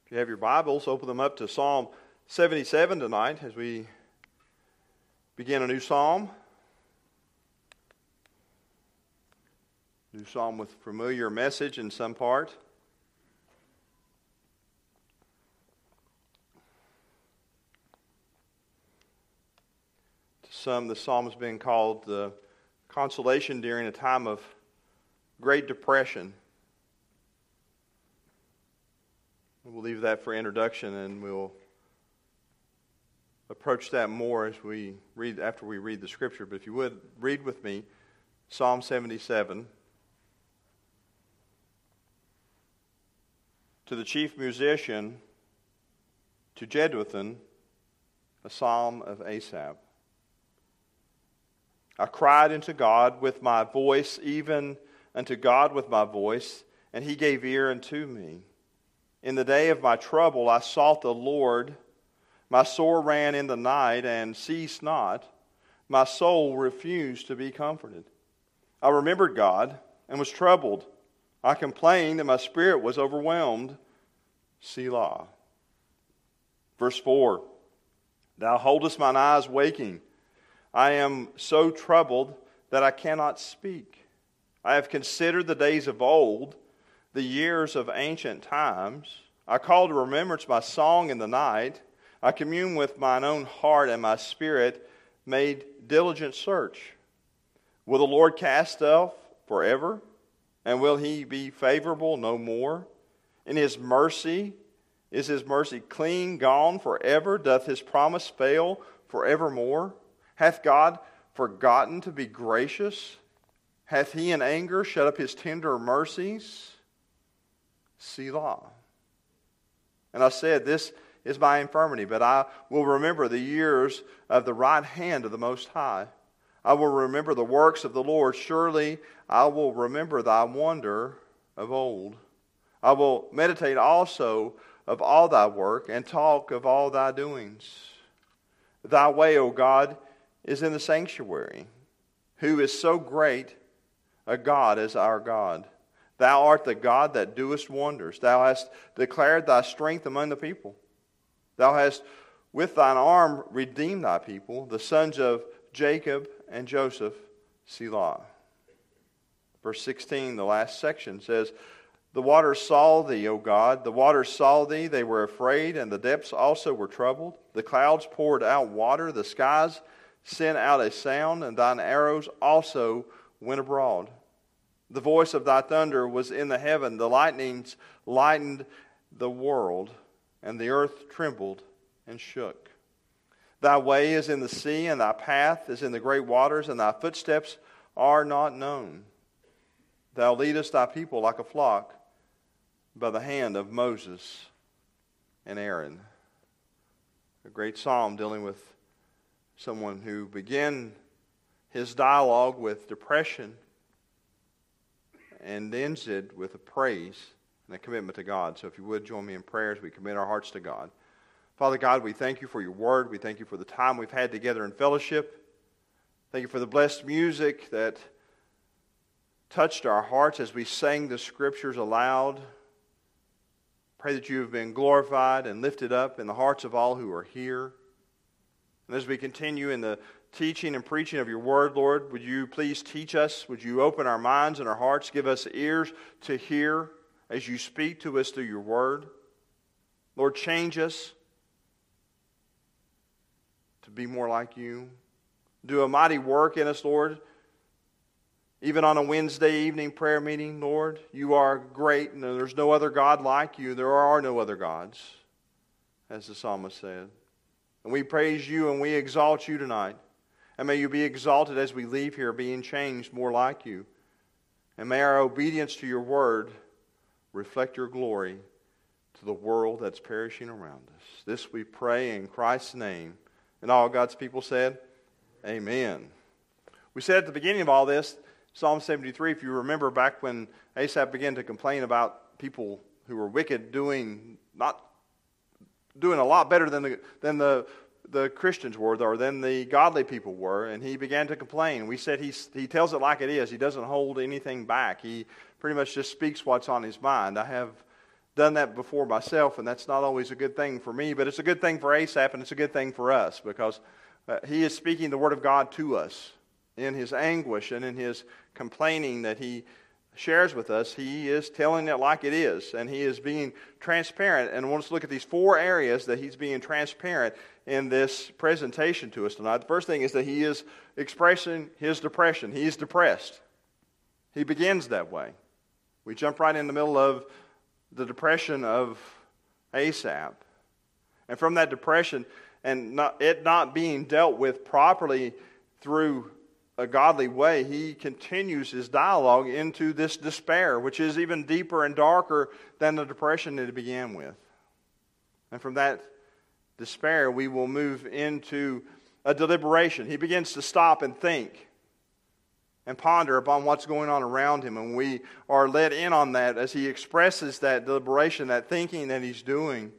If you have your Bibles, open them up to Psalm 77 tonight as we begin a new psalm. New psalm with familiar message in some part. To some, the psalm has been called the consolation during a time of Great Depression. We'll leave that for introduction, and we'll approach that more as we read after we read the scripture. But if you would read with me Psalm 77. To the chief musician, to Jeduthun, a psalm of Asaph. I cried unto God with my voice, even unto God with my voice, and he gave ear unto me. In the day of my trouble I sought the Lord. My sore ran in the night and ceased not. My soul refused to be comforted. I remembered God and was troubled. I complained and my spirit was overwhelmed. Selah. Verse 4. Thou holdest mine eyes waking. I am so troubled that I cannot speak. I have considered the days of old, the years of ancient times. I call to remembrance my song in the night. I commune with mine own heart, and my spirit made diligent search. Will the Lord cast off forever? And will he be favorable no more? In his mercy, is his mercy clean gone forever? Doth his promise fail forevermore? Hath God forgotten to be gracious? Hath he in anger shut up his tender mercies? Selah. And I said, this is my infirmity, but I will remember the years of the right hand of the Most High. I will remember the works of the Lord. Surely I will remember thy wonder of old. I will meditate also of all thy work and talk of all thy doings. Thy way, O God, is in the sanctuary. Who is so great a God as our God? Thou art the God that doest wonders. Thou hast declared thy strength among the people. Thou hast with thine arm redeemed thy people, the sons of Jacob and Joseph, Selah. Verse 16, the last section says, the waters saw thee, O God. The waters saw thee. They were afraid, and the depths also were troubled. The clouds poured out water. The skies sent out a sound, and thine arrows also went abroad. The voice of thy thunder was in the heaven. The lightnings lightened the world, and the earth trembled and shook. Thy way is in the sea, and thy path is in the great waters, and thy footsteps are not known. Thou leadest thy people like a flock by the hand of Moses and Aaron. A great psalm dealing with someone who began his dialogue with depression and ends it with a praise and a commitment to God. So if you would join me in prayer as we commit our hearts to God. Father God, we thank you for your word. We thank you for the time we've had together in fellowship. Thank you for the blessed music that touched our hearts as we sang the scriptures aloud. Pray that you have been glorified and lifted up in the hearts of all who are here. And as we continue in the teaching and preaching of your word, Lord, would you please teach us? Would you open our minds and our hearts, give us ears to hear as you speak to us through your word? Lord, change us to be more like you. Do a mighty work in us, Lord. Even on a Wednesday evening prayer meeting, Lord, you are great, and there's no other God like you. There are no other gods, as the psalmist said. And we praise you and we exalt you tonight. And may you be exalted as we leave here, being changed more like you. And may our obedience to your word reflect your glory to the world that's perishing around us. This we pray in Christ's name. And all God's people said, amen. We said at the beginning of all this, Psalm 73, if you remember back when Asaph began to complain about people who were wicked doing a lot better than the Christians were, or than the godly people were, and he began to complain. We said he tells it like it is. He doesn't hold anything back. He pretty much just speaks what's on his mind. I have done that before myself, and that's not always a good thing for me, but it's a good thing for Asaph, and it's a good thing for us, because he is speaking the Word of God to us in his anguish and in his complaining that he shares with us. He is telling it like it is, and he is being transparent. And I want us to look at these 4 areas that he's being transparent in this presentation to us tonight. The first thing is that he is expressing his depression. He is depressed. He begins that way. We jump right in the middle of the depression of Asaph. And from that depression, and it not being dealt with properly through a godly way, he continues his dialogue into this despair, which is even deeper and darker than the depression that it began with. And from that despair, we will move into a deliberation. He begins to stop and think and ponder upon what's going on around him, and we are led in on that as he expresses that deliberation, that thinking that he's doing.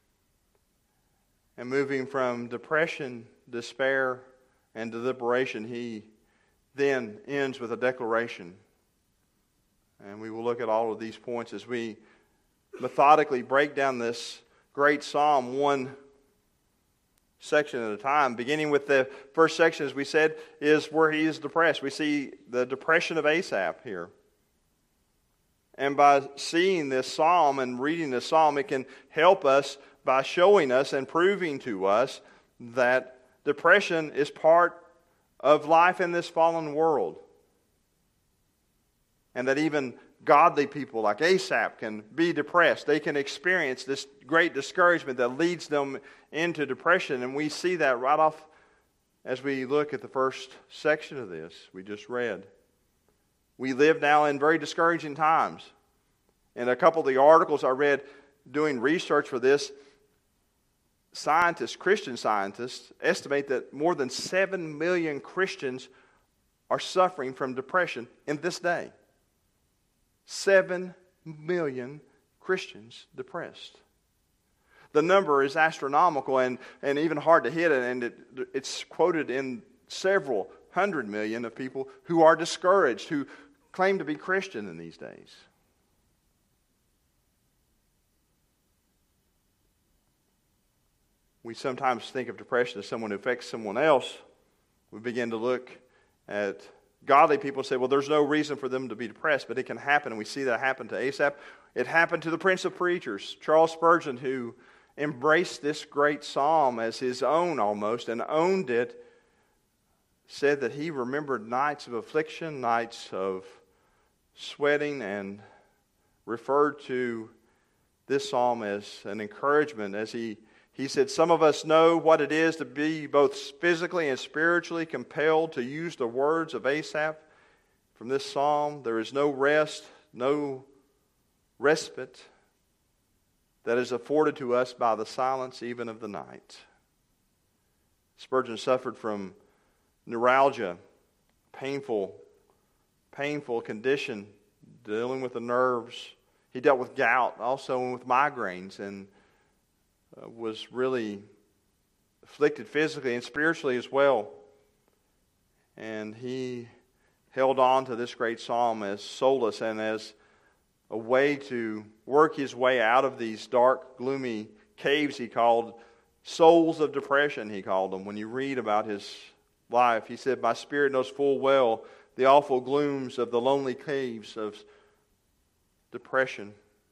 And moving from depression, despair, and deliberation, he then ends with a declaration. And we will look at all of these points as we methodically break down this great psalm one section at a time. Beginning with the first section, as we said, is where he is depressed. We see the depression of Asaph here. And by seeing this psalm and reading this psalm, it can help us by showing us and proving to us that depression is part of life in this fallen world. And that even godly people like Asaph can be depressed. They can experience this great discouragement that leads them into depression. And we see that right off as we look at the first section of this we just read. We live now in very discouraging times. In a couple of the articles I read doing research for this, Christian scientists, estimate that more than 7 million Christians are suffering from depression in this day. 7 million Christians depressed. The number is astronomical and even hard to hit, and it's quoted in several 100 million of people who are discouraged, who claim to be Christian in these days. We sometimes think of depression as someone who affects someone else. We begin to look at godly people and say, well, there's no reason for them to be depressed, but it can happen, and we see that happen to Asaph. It happened to the Prince of Preachers, Charles Spurgeon, who embraced this great psalm as his own almost and owned it, said that he remembered nights of affliction, nights of sweating, and referred to this psalm as an encouragement. As he said, some of us know what it is to be both physically and spiritually compelled to use the words of Asaph from this psalm. There is no rest, no respite that is afforded to us by the silence even of the night. Spurgeon suffered from neuralgia, painful condition, dealing with the nerves. He dealt with gout, also with migraines, and was really afflicted physically and spiritually as well. And he held on to this great psalm as solace and as a way to work his way out of these dark, gloomy caves he called souls of depression, he called them. When you read about his life, he said, my spirit knows full well the awful glooms of the lonely caves of depression.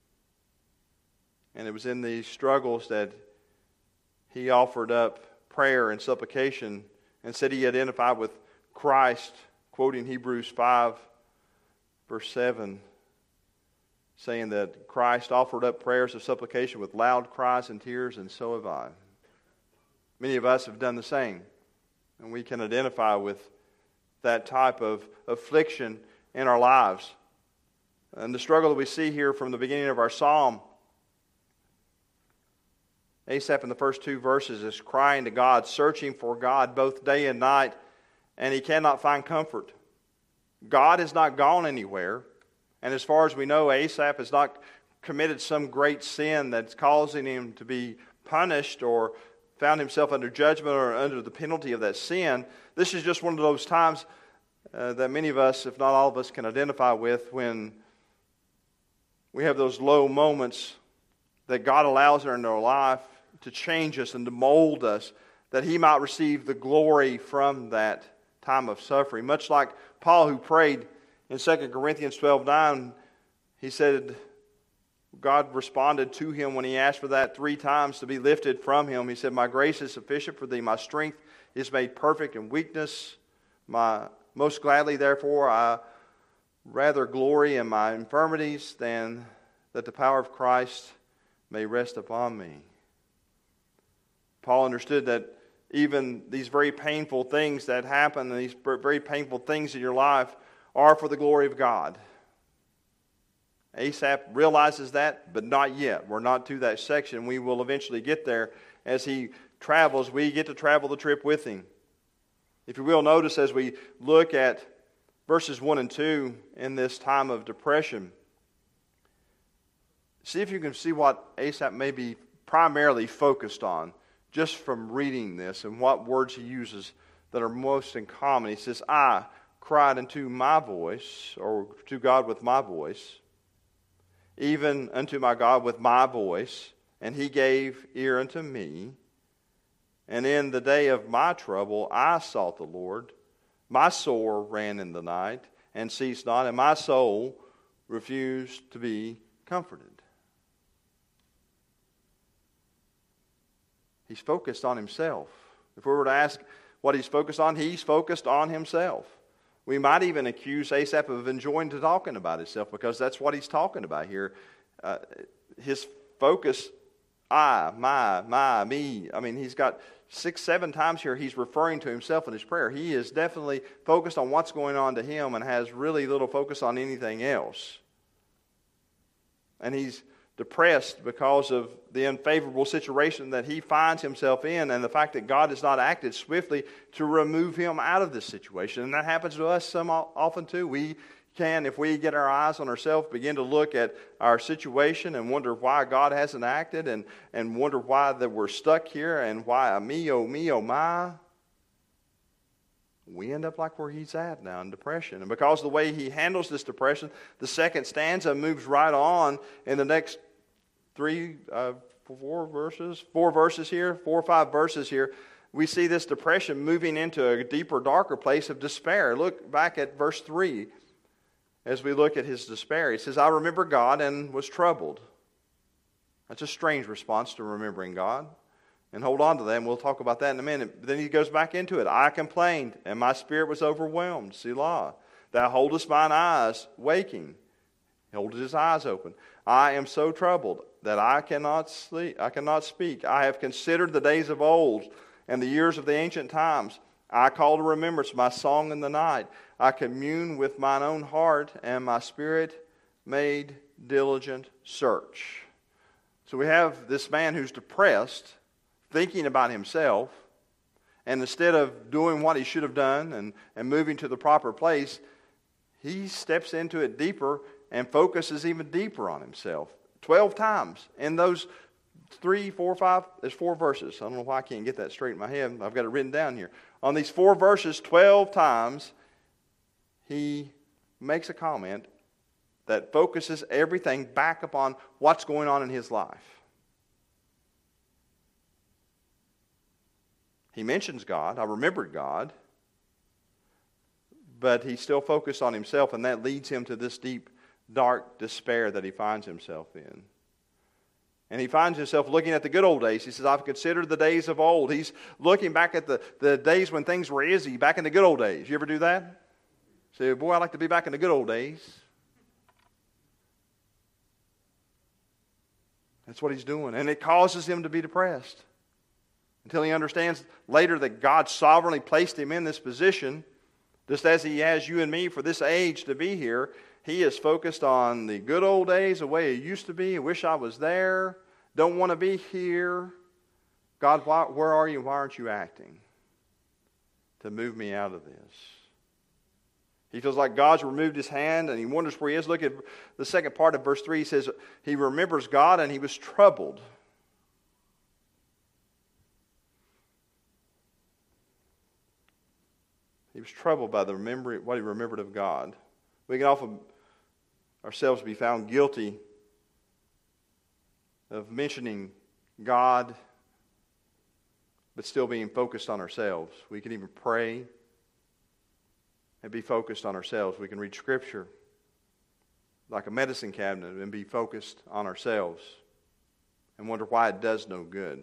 And it was in these struggles that he offered up prayer and supplication and said he identified with Christ, quoting Hebrews 5, verse 7, saying that Christ offered up prayers of supplication with loud cries and tears, and so have I. Many of us have done the same, and we can identify with that type of affliction in our lives. And the struggle that we see here from the beginning of our psalm, Asaph in the first 2 verses is crying to God, searching for God both day and night, and he cannot find comfort. God has not gone anywhere, and as far as we know, Asaph has not committed some great sin that's causing him to be punished or found himself under judgment or under the penalty of that sin. This is just one of those times that many of us, if not all of us, can identify with when we have those low moments that God allows in our life to change us and to mold us, that He might receive the glory from that time of suffering. Much like Paul, who prayed in 2 Corinthians 12:9, he said, God responded to him when he asked for that 3 times to be lifted from him. He said, my grace is sufficient for thee. My strength is made perfect in weakness. Most gladly, therefore, I rather glory in my infirmities than that the power of Christ may rest upon me. Paul understood that even these very painful things that happen, and these very painful things in your life, are for the glory of God. Asaph realizes that, but not yet. We're not to that section. We will eventually get there. As he travels, we get to travel the trip with him. If you will, notice as we look at verses 1 and 2 in this time of depression, see if you can see what Asaph may be primarily focused on just from reading this and what words he uses that are most in common. He says, I cried unto my voice, or to God with my voice, even unto my God with my voice, and He gave ear unto me. And in the day of my trouble I sought the Lord. My sore ran in the night, and ceased not, and my soul refused to be comforted. He's focused on himself. If we were to ask what he's focused on, he's focused on himself. We might even accuse Asaph of enjoying talking about himself, because that's what he's talking about here. His focus, I, my, me. I mean, he's got 6, 7 times here he's referring to himself in his prayer. He is definitely focused on what's going on to him and has really little focus on anything else. And he's depressed because of the unfavorable situation that he finds himself in, and the fact that God has not acted swiftly to remove him out of this situation. And that happens to us often too. We can, if we get our eyes on ourselves, begin to look at our situation and wonder why God hasn't acted, and wonder why that we're stuck here, and why me, oh my. We end up like where he's at now, in depression. And because of the way he handles this depression, the second stanza moves right on in the next 4 verses here, 4 or 5 verses here. We see this depression moving into a deeper, darker place of despair. Look back at verse 3 as we look at his despair. He says, I remember God and was troubled. That's a strange response to remembering God. And hold on to that, and we'll talk about that in a minute. But then he goes back into it. I complained, and my spirit was overwhelmed. Selah. Thou holdest mine eyes waking. He holds his eyes open. I am so troubled that I cannot sleep. I cannot speak. I have considered the days of old and the years of the ancient times. I call to remembrance my song in the night. I commune with mine own heart, and my spirit made diligent search. So we have this man who's depressed, thinking about himself, and instead of doing what he should have done and moving to the proper place, he steps into it deeper and focuses even deeper on himself. 12 times in those 3, 4, 5, there's 4 verses. I don't know why I can't get that straight in my head. I've got it written down here. On these 4 verses, 12 times, he makes a comment that focuses everything back upon what's going on in his life. He mentions God. I remembered God. But he's still focused on himself, and that leads him to this deep, dark despair that he finds himself in. And he finds himself looking at the good old days. He says, I've considered the days of old. He's looking back at the days when things were easy, back in the good old days. You ever do that? Say, boy, I'd like to be back in the good old days. That's what he's doing. And it causes him to be depressed. Until he understands later that God sovereignly placed him in this position, just as he has you and me for this age to be here. He is focused on the good old days, the way it used to be. I wish I was there. Don't want to be here. God, where are you? Why aren't you acting to move me out of this? He feels like God's removed his hand, and he wonders where he is. Look at the second part of verse 3. He says, he remembers God, and he was troubled. He was troubled by what he remembered of God. We can often ourselves be found guilty of mentioning God, but still being focused on ourselves. We can even pray and be focused on ourselves. We can read Scripture like a medicine cabinet and be focused on ourselves and wonder why it does no good.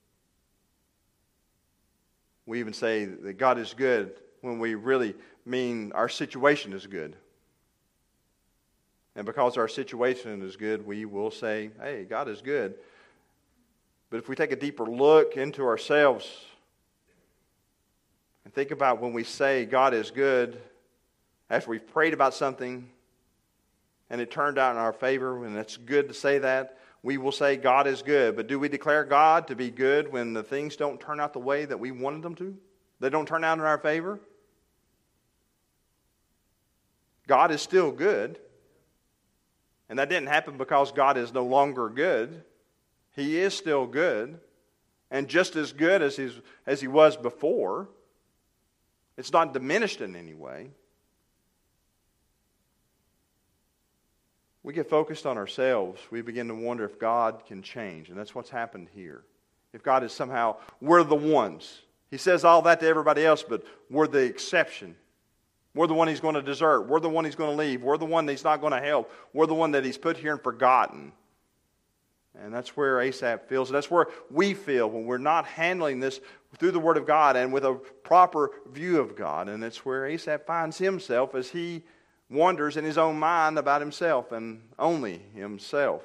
We even say that God is good when we really mean our situation is good. And because our situation is good, we will say, hey, God is good. But if we take a deeper look into ourselves and think about when we say God is good, after we've prayed about something and it turned out in our favor, and it's good to say that, we will say God is good. But do we declare God to be good when the things don't turn out the way that we wanted them to? They don't turn out in our favor? God is still good. And that didn't happen because God is no longer good. He is still good. And just as good as he was before. It's not diminished in any way. We get focused on ourselves. We begin to wonder if God can change. And that's what's happened here. If God is somehow, we're the ones. He says all that to everybody else, but we're the exception. We're the one he's going to desert. We're the one he's going to leave. We're the one that he's not going to help. We're the one that he's put here and forgotten. And that's where Asaph feels. And that's where we feel when we're not handling this through the Word of God and with a proper view of God. And that's where Asaph finds himself as he wonders in his own mind about himself and only himself.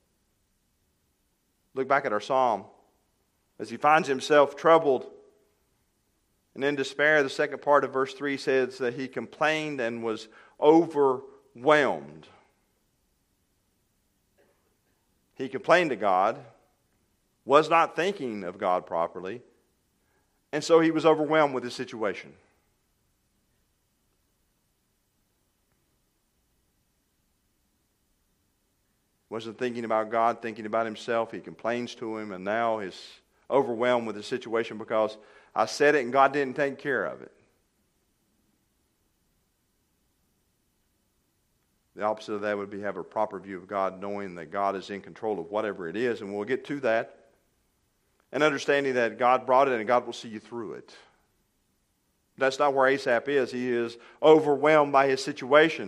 Look back at our psalm. As he finds himself troubled and in despair, the second part of verse 3 says that he complained and was overwhelmed. He complained to God, was not thinking of God properly, and so he was overwhelmed with his situation. Wasn't thinking about God, thinking about himself. He complains to him, and now he's overwhelmed with the situation because I said it and God didn't take care of it. The opposite of that would be have a proper view of God, knowing that God is in control of whatever it is, and we'll get to that. And understanding that God brought it and God will see you through it. That's not where Asaph is. He is overwhelmed by his situation.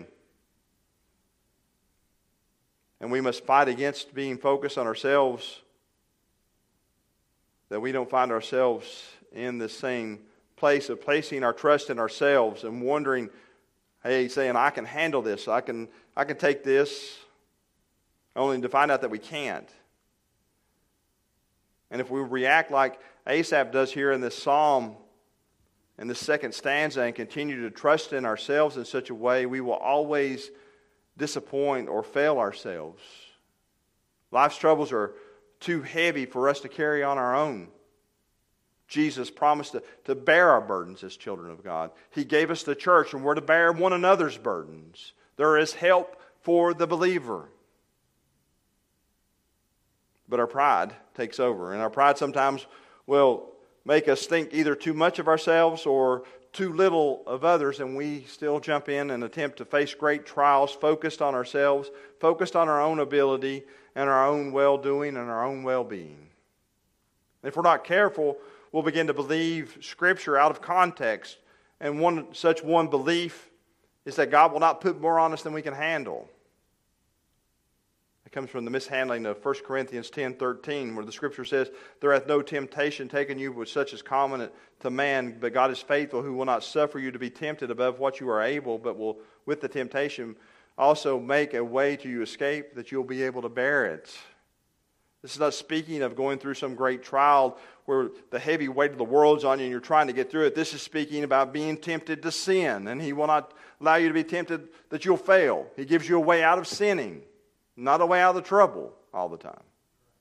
And we must fight against being focused on ourselves, that we don't find ourselves in the same place of placing our trust in ourselves and wondering, hey, saying, I can handle this, I can take this, only to find out that we can't. And if we react like Asaph does here in this psalm, in the second stanza, and continue to trust in ourselves in such a way, we will always disappoint or fail ourselves. Life's troubles are too heavy for us to carry on our own. Jesus promised to bear our burdens as children of God. He gave us the church, and we're to bear one another's burdens. There is help for the believer. But our pride takes over, and our pride sometimes will make us think either too much of ourselves or too little of others, and we still jump in and attempt to face great trials focused on ourselves, focused on our own ability and our own well-doing and our own well-being. If we're not careful, we'll begin to believe Scripture out of context, and one belief is that God will not put more on us than we can handle. It comes from the mishandling of 1 Corinthians 10:13, where the Scripture says, there hath no temptation taken you with such as common to man, but God is faithful, who will not suffer you to be tempted above what you are able, but will with the temptation also make a way to you escape, that you'll be able to bear it. This is not speaking of going through some great trial where the heavy weight of the world's on you and you're trying to get through it. This is speaking about being tempted to sin, and He will not allow you to be tempted that you'll fail. He gives you a way out of sinning, not a way out of the trouble all the time.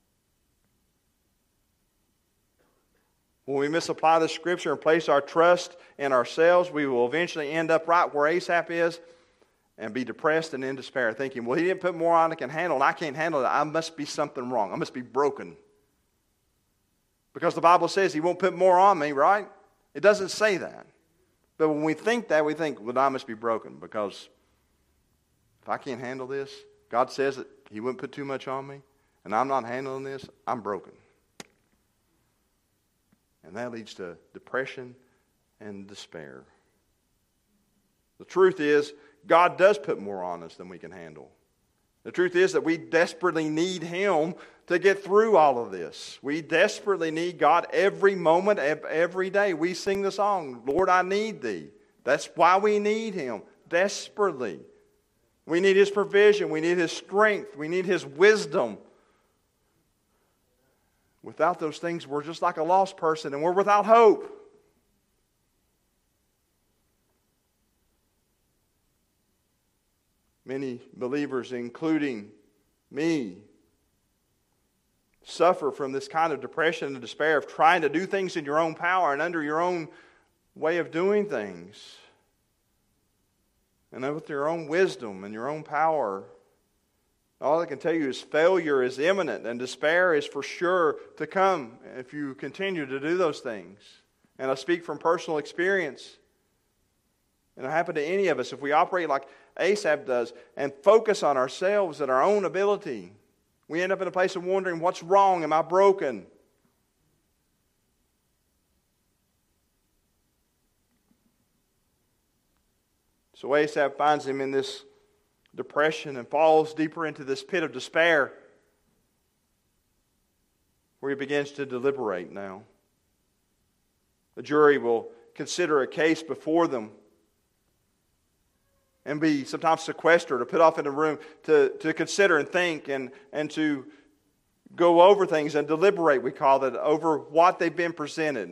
When we misapply the Scripture and place our trust in ourselves, we will eventually end up right where Asaph is and be depressed and in despair, thinking, well, he didn't put more on I can handle, and I can't handle it. I must be something wrong. I must be broken. Because the Bible says He won't put more on me, right? It doesn't say that. But when we think that, we think, well, I must be broken, because if I can't handle this, God says that He wouldn't put too much on me. and I'm not handling this, I'm broken. And that leads to depression and despair. The truth is, God does put more on us than we can handle. The truth is that we desperately need Him to get through all of this. We desperately need God every moment, every day. We sing the song, Lord, I need Thee. That's why we need Him, desperately. We need His provision. We need His strength. We need His wisdom. Without those things, we're just like a lost person and we're without hope. Many believers, including me, suffer from this kind of depression and despair of trying to do things in your own power and under your own way of doing things. And then with your own wisdom and your own power. All I can tell you is failure is imminent and despair is for sure to come if you continue to do those things. And I speak from personal experience. And it'll happen to any of us if we operate like Asaph does and focus on ourselves and our own ability. We end up in a place of wondering, what's wrong? Am I broken? So Asaph finds him in this depression and falls deeper into this pit of despair where he begins to deliberate now. The jury will consider a case before them and be sometimes sequestered or put off in a room to consider and think and to go over things and deliberate, we call it, over what they've been presented.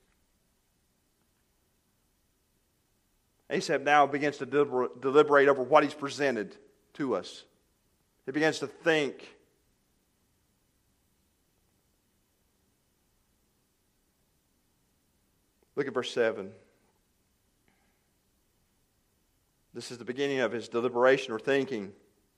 Asaph now begins to deliberate over what he's presented to us. He begins to think. Look at verse 7. This is the beginning of his deliberation or thinking.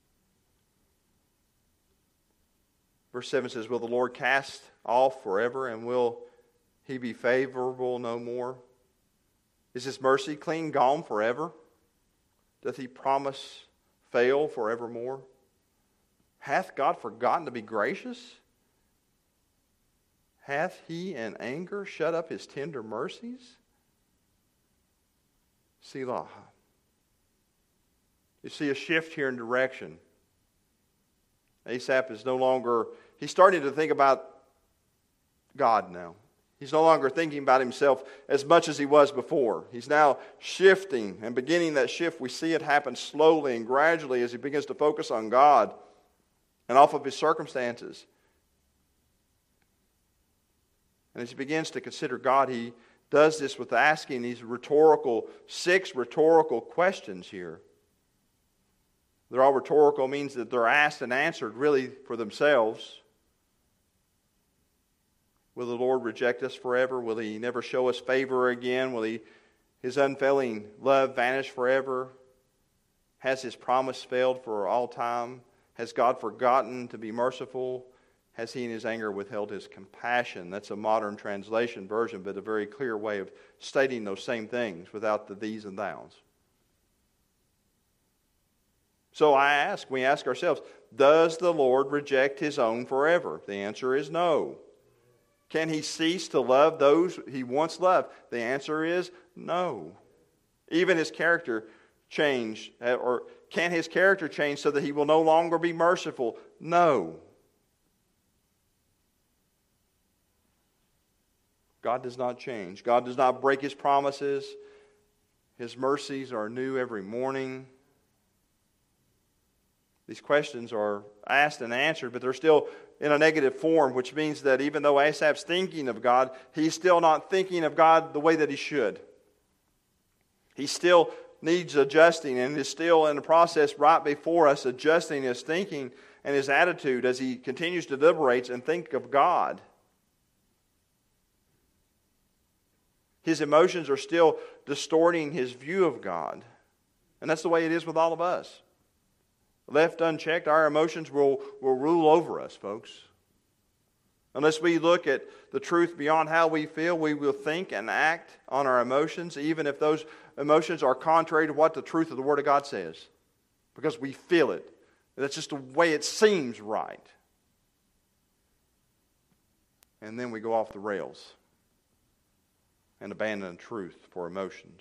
Verse 7 says, will the Lord cast off forever, and will He be favorable no more? Is His mercy clean gone forever? Doth He promise fail forevermore? Hath God forgotten to be gracious? Hath He in anger shut up His tender mercies? Selah. You see a shift here in direction. Asaph is no longer, he's starting to think about God now. He's no longer thinking about himself as much as he was before. He's now shifting and beginning that shift. We see it happen slowly and gradually as he begins to focus on God and off of his circumstances. And as he begins to consider God, he does this with asking these six rhetorical questions here. They're all rhetorical, means that they're asked and answered really for themselves. Will the Lord reject us forever? Will He never show us favor again? Will His unfailing love vanish forever? Has His promise failed for all time? Has God forgotten to be merciful? Has He in His anger withheld His compassion? That's a modern translation version, but a very clear way of stating those same things without the these and thous. So we ask ourselves, does the Lord reject His own forever? The answer is no. Can He cease to love those He once loved? The answer is no. Even His character change, or can His character change so that He will no longer be merciful? No. God does not change. God does not break His promises. His mercies are new every morning. These questions are asked and answered, but they're still in a negative form, which means that even though Asaph's thinking of God, he's still not thinking of God the way that he should. He still needs adjusting and is still in the process right before us, adjusting his thinking and his attitude as he continues to deliberate and think of God. His emotions are still distorting his view of God. And that's the way it is with all of us. Left unchecked, our emotions will rule over us, folks. Unless we look at the truth beyond how we feel, we will think and act on our emotions, even if those emotions are contrary to what the truth of the Word of God says. Because we feel it. That's just the way it seems right. and then we go off the rails and abandon truth for emotions.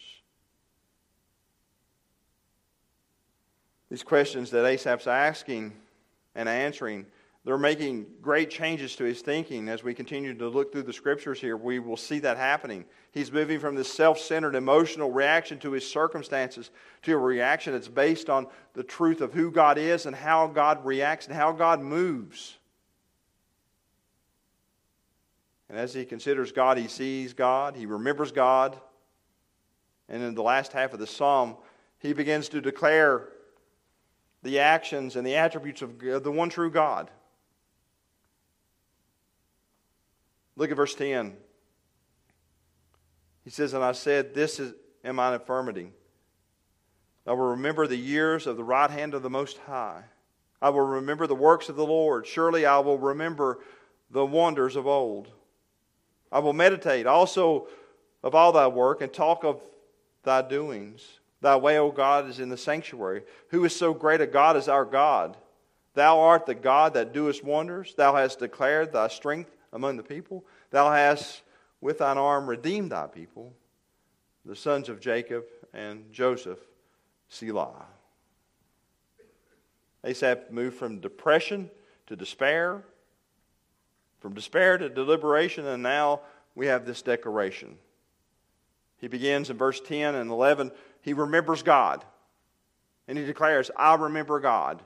These questions that Asaph's asking and answering, they're making great changes to his thinking. As we continue to look through the Scriptures here, we will see that happening. He's moving from this self-centered emotional reaction to his circumstances to a reaction that's based on the truth of who God is and how God reacts and how God moves. And as he considers God, he sees God, he remembers God. And in the last half of the psalm, he begins to declare the actions and the attributes of the one true God. Look at verse 10. He says, "And I said, this is mine infirmity. I will remember the years of the right hand of the Most High. I will remember the works of the Lord. Surely I will remember the wonders of old. I will meditate also of all thy work and talk of thy doings. Thy way, O God, is in the sanctuary. Who is so great a God as our God? Thou art the God that doest wonders. Thou hast declared thy strength among the people. Thou hast with thine arm redeemed thy people, the sons of Jacob and Joseph, Selah." Asaph moved from depression to despair, from despair to deliberation, and now we have this declaration. He begins in verse 10 and 11. He remembers God. And he declares, "I remember God."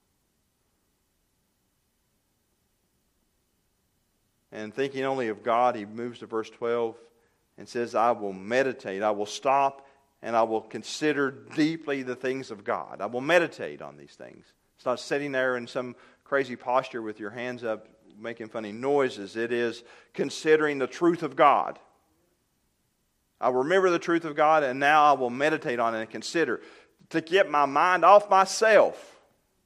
And thinking only of God, he moves to verse 12 and says, "I will meditate, I will stop, and I will consider deeply the things of God." I will meditate on these things. It's not sitting there in some crazy posture with your hands up making funny noises. It is considering the truth of God. I remember the truth of God, and now I will meditate on it and consider to get my mind off myself.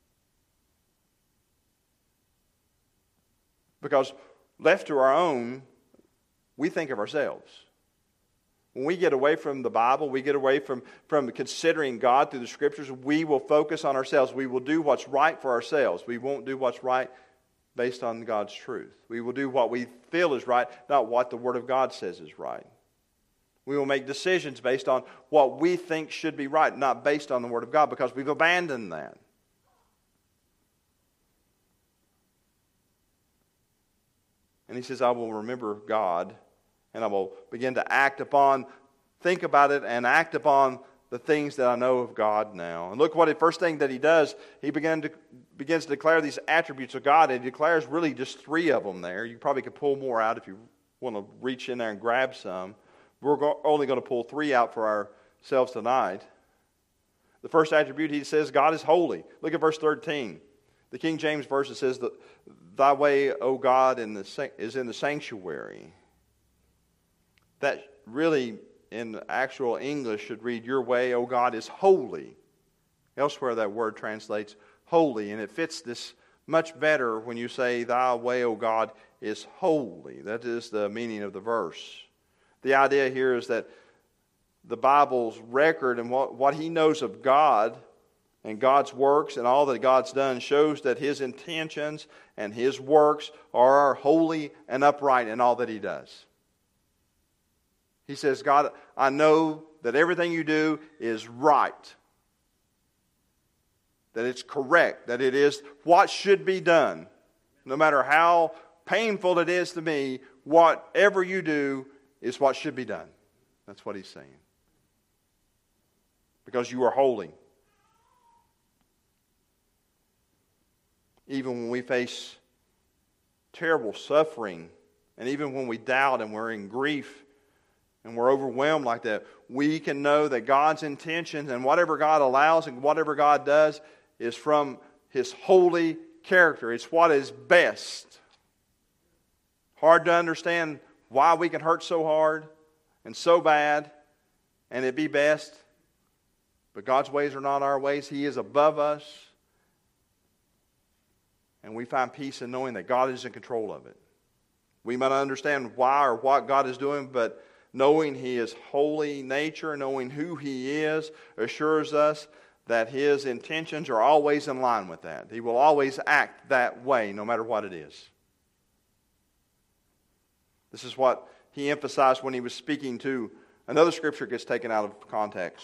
Because left to our own, we think of ourselves. When we get away from the Bible, we get away from considering God through the Scriptures, we will focus on ourselves. We will do what's right for ourselves. We won't do what's right based on God's truth. We will do what we feel is right, not what the Word of God says is right. We will make decisions based on what we think should be right, not based on the Word of God, because we've abandoned that. And he says, "I will remember God, and I will begin to think about it and act upon the things that I know of God now." And look what the first thing that he does, he begins to declare these attributes of God, and he declares really just 3 of them there. You probably could pull more out if you want to reach in there and grab some. We're only going to pull 3 out for ourselves tonight. The first attribute, he says, God is holy. Look at verse 13. The King James Version says, "Thy way, O God, is in the sanctuary." That really, in actual English, should read, "Your way, O God, is holy." Elsewhere, that word translates holy, and it fits this much better when you say, "Thy way, O God, is holy." That is the meaning of the verse. The idea here is that the Bible's record and what he knows of God and God's works and all that God's done shows that his intentions and his works are holy and upright in all that he does. He says, "God, I know that everything you do is right, that it's correct, that it is what should be done. No matter how painful it is to me, whatever you do is what should be done." That's what he's saying. Because you are holy. Even when we face terrible suffering, and even when we doubt and we're in grief and we're overwhelmed like that, we can know that God's intentions and whatever God allows and whatever God does is from his holy character. It's what is best. Hard to understand why we can hurt so hard and so bad and it be best. But God's ways are not our ways. He is above us. And we find peace in knowing that God is in control of it. We might not understand why or what God is doing, but knowing He is holy nature, knowing who He is, assures us that His intentions are always in line with that. He will always act that way, no matter what it is. This is what he emphasized when he was speaking to another scripture gets taken out of context.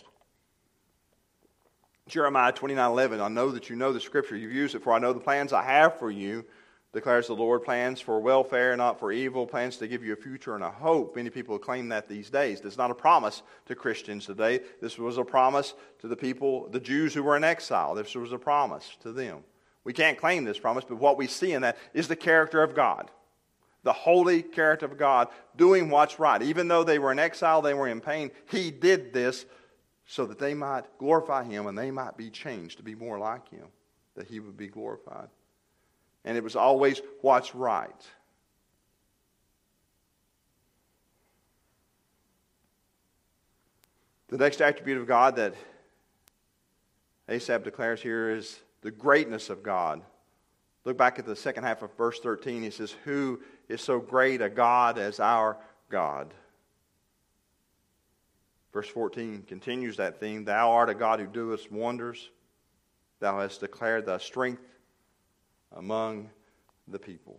Jeremiah 29:11, I know that you know the scripture. You've used it. For I know the plans I have for you, declares the Lord, plans for welfare, not for evil, plans to give you a future and a hope. Many people claim that these days. That's not a promise to Christians today. This was a promise to the people, the Jews who were in exile. This was a promise to them. We can't claim this promise, but what we see in that is the character of God. The holy character of God doing what's right. Even though they were in exile, they were in pain, He did this so that they might glorify Him and they might be changed to be more like Him, that He would be glorified. And it was always what's right. The next attribute of God that Asaph declares here is the greatness of God. Look back at the second half of verse 13. He says, who is so great a God as our God? Verse 14 continues that theme. Thou art a God who doest wonders. Thou hast declared thy strength among the people.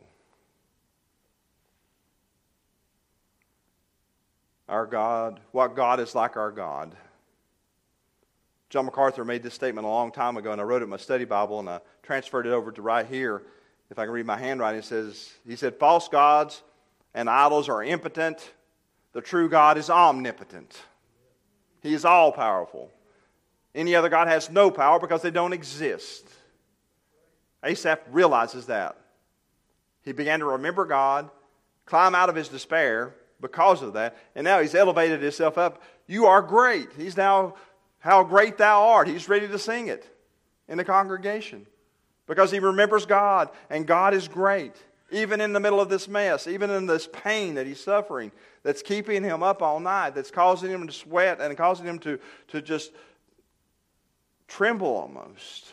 Our God, what God is like our God? John MacArthur made this statement a long time ago, and I wrote it in my study Bible, and I transferred it over to right here. If I can read my handwriting, he said, false gods and idols are impotent. The true God is omnipotent. He is all-powerful. Any other God has no power because they don't exist. Asaph realizes that. He began to remember God, climb out of his despair because of that, and now he's elevated himself up. You are great. He's now, how great thou art. He's ready to sing it in the congregation because he remembers God, and God is great. Even in the middle of this mess, even in this pain that he's suffering, that's keeping him up all night, that's causing him to sweat and causing him to just tremble almost.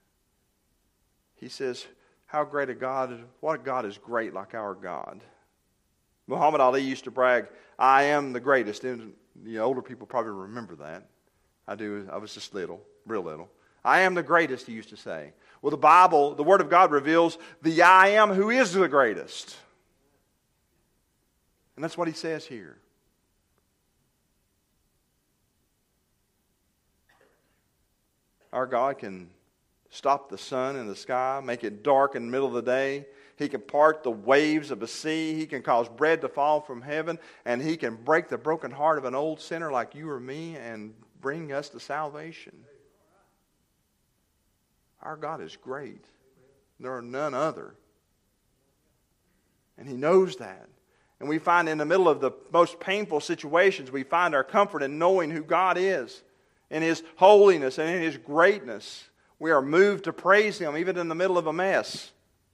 He says, how great a God, what a God is great like our God. Muhammad Ali used to brag, I am the greatest. And the older people probably remember that. I do. I was just little, real little. I am the greatest, he used to say. Well, the Bible, the Word of God reveals the I am who is the greatest. And that's what he says here. Our God can stop the sun in the sky, make it dark in the middle of the day. He can part the waves of the sea. He can cause bread to fall from heaven. And He can break the broken heart of an old sinner like you or me and bring us to salvation. Our God is great. There are none other. And He knows that. And we find in the middle of the most painful situations, we find our comfort in knowing who God is, in His holiness and in His greatness. We are moved to praise Him even in the middle of a mess.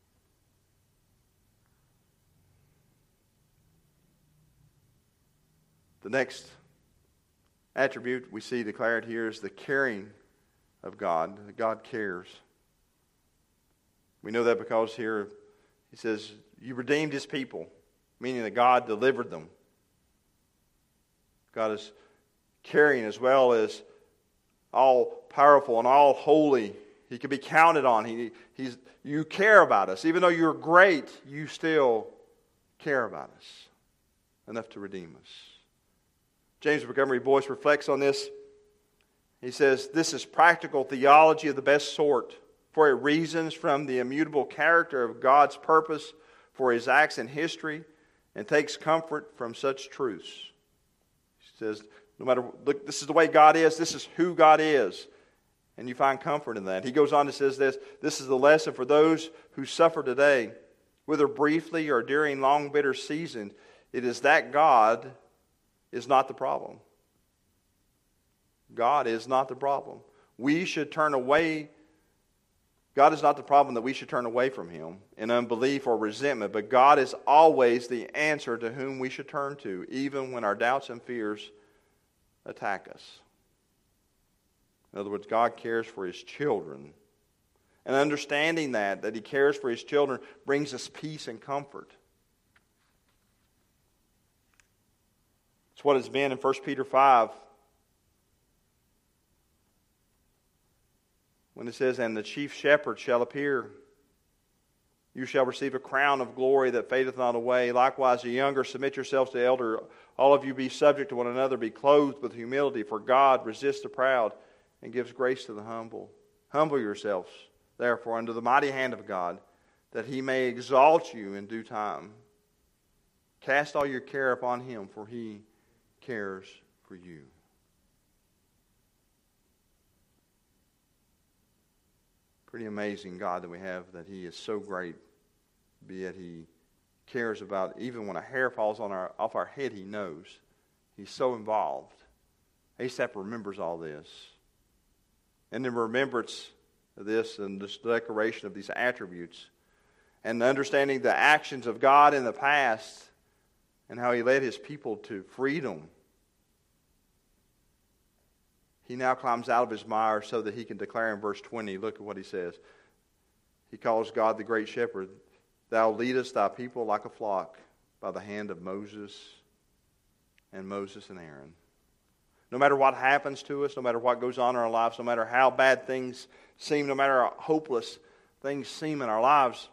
The next attribute we see declared here is the caring of God. That God cares. We know that because here He says, you redeemed His people, meaning that God delivered them. God is caring as well as all powerful and all holy. He can be counted on. You care about us. Even though you're great, you still care about us enough to redeem us. James Montgomery Boyce reflects on this. He says, this is practical theology of the best sort, for it reasons from the immutable character of God's purpose for His acts in history and takes comfort from such truths. He says, no matter, look, this is the way God is, this is who God is. And you find comfort in that. He goes on to say this is the lesson for those who suffer today, whether briefly or during long bitter seasons. It is that God is not the problem. God is not the problem. We should turn away. God is not the problem that we should turn away from Him in unbelief or resentment, but God is always the answer to whom we should turn to, even when our doubts and fears attack us. In other words, God cares for His children. And understanding that He cares for His children brings us peace and comfort. It's what it's been in 1 Peter 5. When it says, and the chief shepherd shall appear. You shall receive a crown of glory that fadeth not away. Likewise, the younger, submit yourselves to the elder. All of you be subject to one another. Be clothed with humility, for God resists the proud and gives grace to the humble. Humble yourselves, therefore, under the mighty hand of God, that he may exalt you in due time. Cast all your care upon him, for he cares for you. Pretty amazing God that we have, that he is so great, be it he cares about, even when a hair falls off our head, he knows. He's so involved. Asaph remembers all this. And in remembrance of this and this declaration of these attributes, and understanding the actions of God in the past, and how he led his people to freedom, he now climbs out of his mire so that he can declare in verse 20, look at what he says. He calls God the great shepherd. Thou leadest thy people like a flock by the hand of Moses and Aaron. No matter what happens to us, no matter what goes on in our lives, no matter how bad things seem, no matter how hopeless things seem in our lives,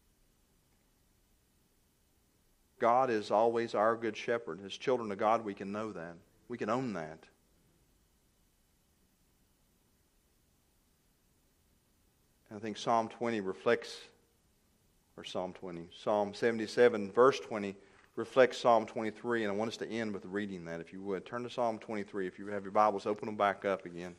God is always our good shepherd. As children of God, we can know that. We can own that. And I think Psalm 77, verse 20, reflects Psalm 23, and I want us to end with reading that, if you would. Turn to Psalm 23. If you have your Bibles, open them back up again.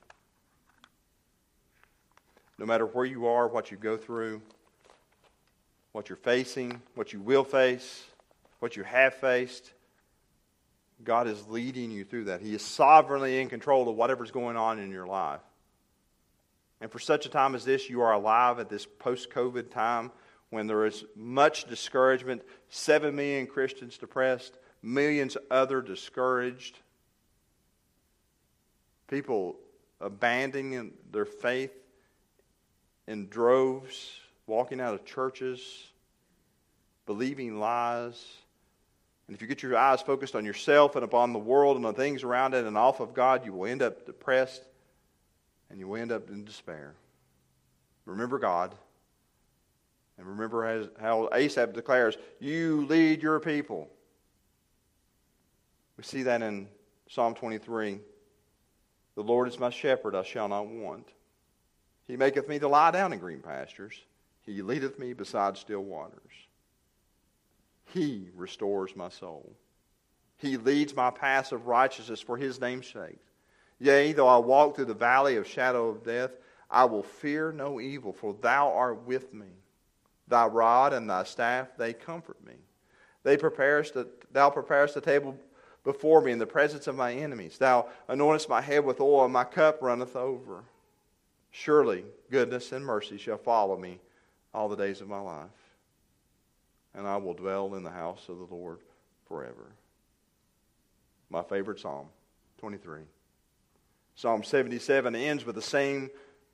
No matter where you are, what you go through, what you're facing, what you will face, what you have faced, God is leading you through that. He is sovereignly in control of whatever's going on in your life. And for such a time as this, you are alive at this post-COVID time when there is much discouragement, 7 million Christians depressed, millions other discouraged, people abandoning their faith in droves, walking out of churches, believing lies. And if you get your eyes focused on yourself and upon the world and the things around it and off of God, you will end up depressed and you will end up in despair. Remember God. And remember how Asaph declares, you lead your people. We see that in Psalm 23. The Lord is my shepherd, I shall not want. He maketh me to lie down in green pastures. He leadeth me beside still waters. He restores my soul. He leads my paths of righteousness for his name's sake. Yea, though I walk through the valley of shadow of death, I will fear no evil, for thou art with me. Thy rod and thy staff, they comfort me. Thou preparest the table before me in the presence of my enemies. Thou anointest my head with oil, and my cup runneth over. Surely goodness and mercy shall follow me all the days of my life, and I will dwell in the house of the Lord forever. My favorite Psalm, 23. Psalm 77 ends with the same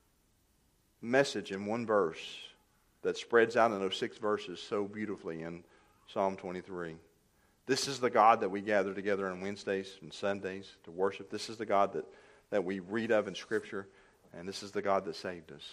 message in one verse that spreads out in those 6 verses so beautifully in Psalm 23. This is the God that we gather together on Wednesdays and Sundays to worship. This is the God that we read of in Scripture, and this is the God that saved us.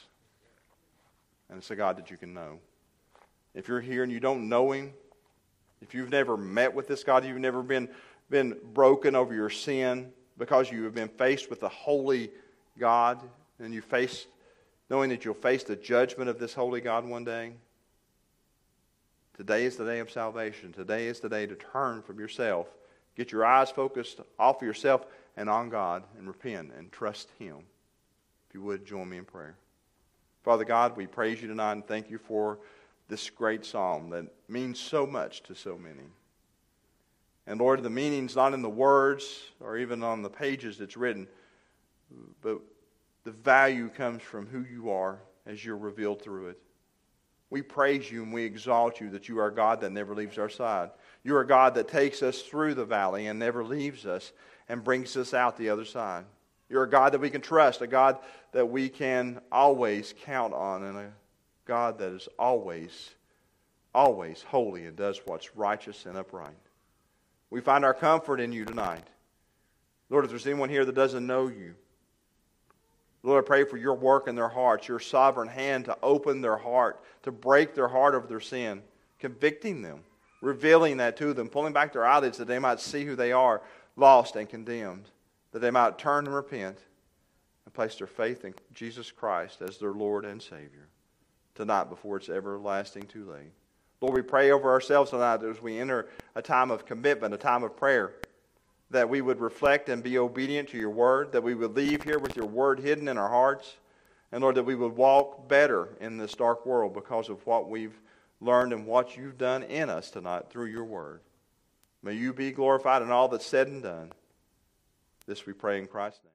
And it's a God that you can know. If you're here and you don't know Him, if you've never met with this God, you've never been broken over your sin because you have been faced with the holy God, and you face knowing that you'll face the judgment of this holy God one day, today is the day of salvation. Today is the day to turn from yourself. Get your eyes focused off of yourself and on God, and repent and trust Him. If you would, join me in prayer. Father God, we praise you tonight and thank you for this great psalm that means so much to so many. And Lord, the meaning's not in the words or even on the pages it's written, but the value comes from who you are as you're revealed through it. We praise you and we exalt you that you are God that never leaves our side. You are God that takes us through the valley and never leaves us and brings us out the other side. You're a God that we can trust, a God that we can always count on, and a God that is always, always holy and does what's righteous and upright. We find our comfort in you tonight. Lord, if there's anyone here that doesn't know you, Lord, I pray for your work in their hearts, your sovereign hand to open their heart, to break their heart of their sin, convicting them, revealing that to them, pulling back their eyelids that they might see who they are, lost and condemned, that they might turn and repent and place their faith in Jesus Christ as their Lord and Savior tonight before it's everlasting too late. Lord, we pray over ourselves tonight as we enter a time of commitment, a time of prayer, that we would reflect and be obedient to your word, that we would leave here with your word hidden in our hearts, and Lord, that we would walk better in this dark world because of what we've learned and what you've done in us tonight through your word. May you be glorified in all that's said and done. This we pray in Christ's name.